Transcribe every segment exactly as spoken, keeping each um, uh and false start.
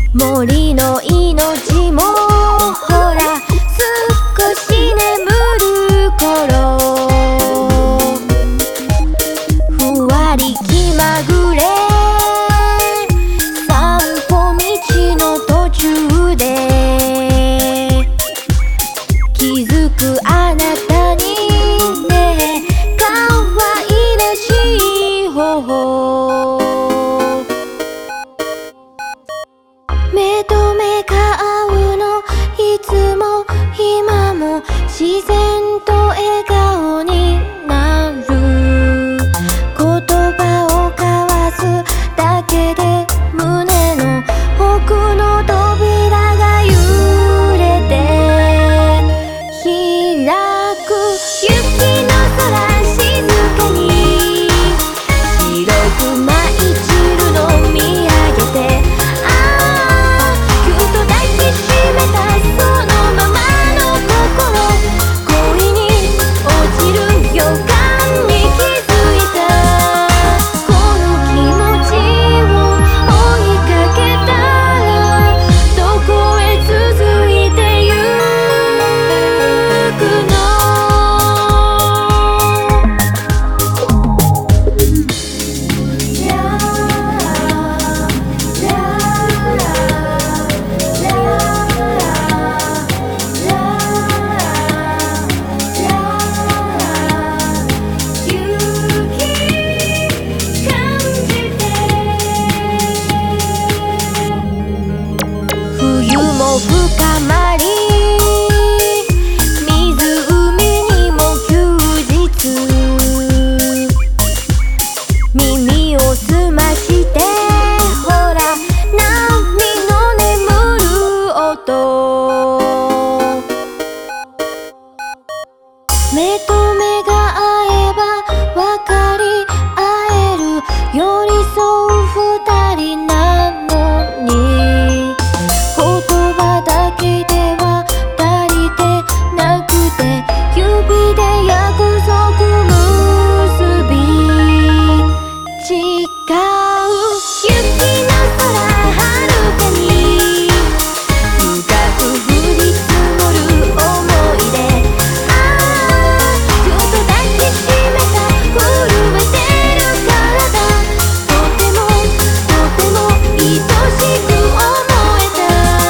森の命もほら少し眠る頃、ふわり気まぐれ散歩道の途中で気づくあなたにね、可愛らしい頬、目と目が合うのいつも今も自然と笑顔になる、言葉を交わすだけで胸の奥の扉が揺れて開く、雪の空静かに白く舞い散るの見上げて、深まり湖にも休日、耳を澄ましてほら波の眠る音、目と目が合えば分かり合える、寄り添う二人なのに言葉だけでは足りてなくて、指で約束結び誓う、雪の空遥かに深く降り積もる想いで、ああぎゅっと抱きしめた震えてる体、とてもとても愛しく思えた、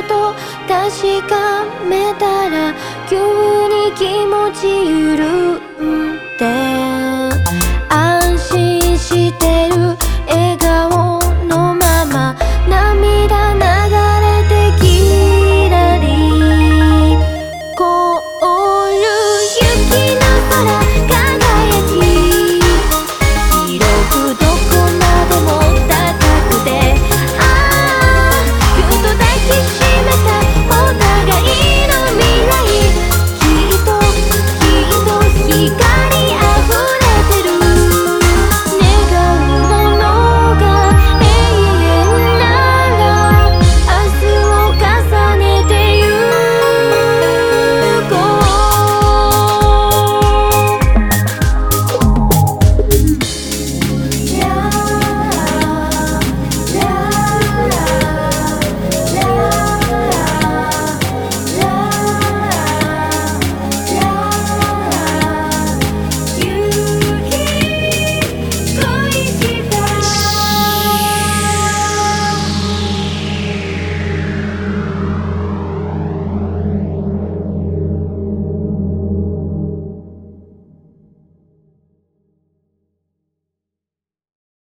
確かめたら急に気持ちゆる